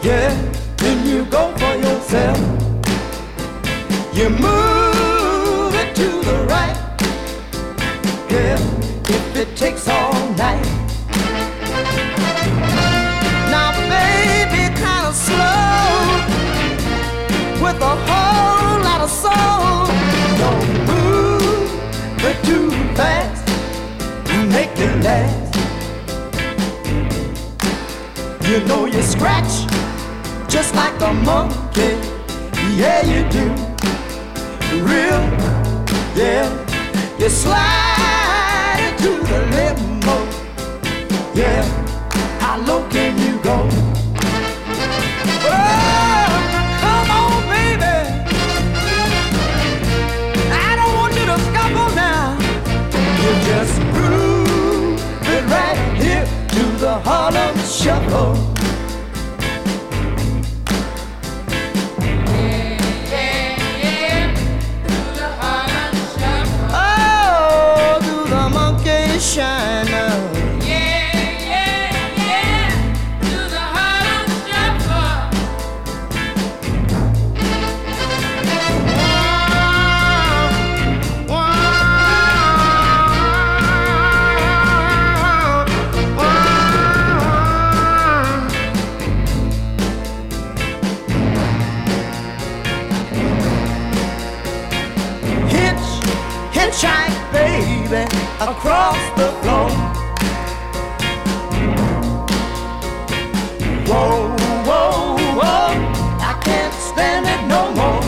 Yeah, then you go for yourself. You move it to the right. Yeah, if it takes all night. Now baby, kinda slow, with a whole lot of soul. Don't move it too fast, make it last. You know you scratch just like a monkey. Yeah, you do. Real, yeah. You slide into the limbo. Yeah, how low can you go? Oh, come on, baby. I don't want you to scuffle now. You just groove it right here to the Harlem Shuffle. China. Yeah, yeah, yeah, to the Harlem Shuffle. Hitchhike, baby, across the floor. Whoa, whoa, whoa, I can't stand it no more.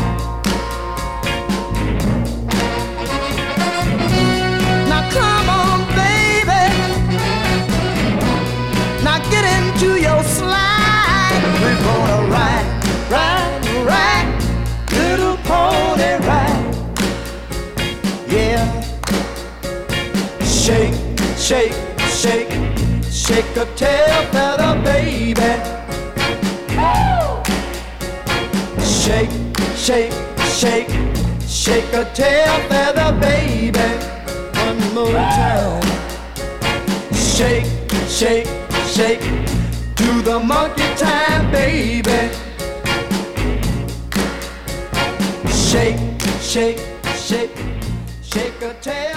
Now come on, baby, now get into your slide. We're gonna ride, ride, ride, little pony ride. Yeah. Shake, shake, shake, shake a tail feather, baby. Woo! Shake, shake, shake, shake a tail feather, baby. One more time. Shake, shake, shake, do the monkey time, baby. Shake, shake, shake, shake a tail.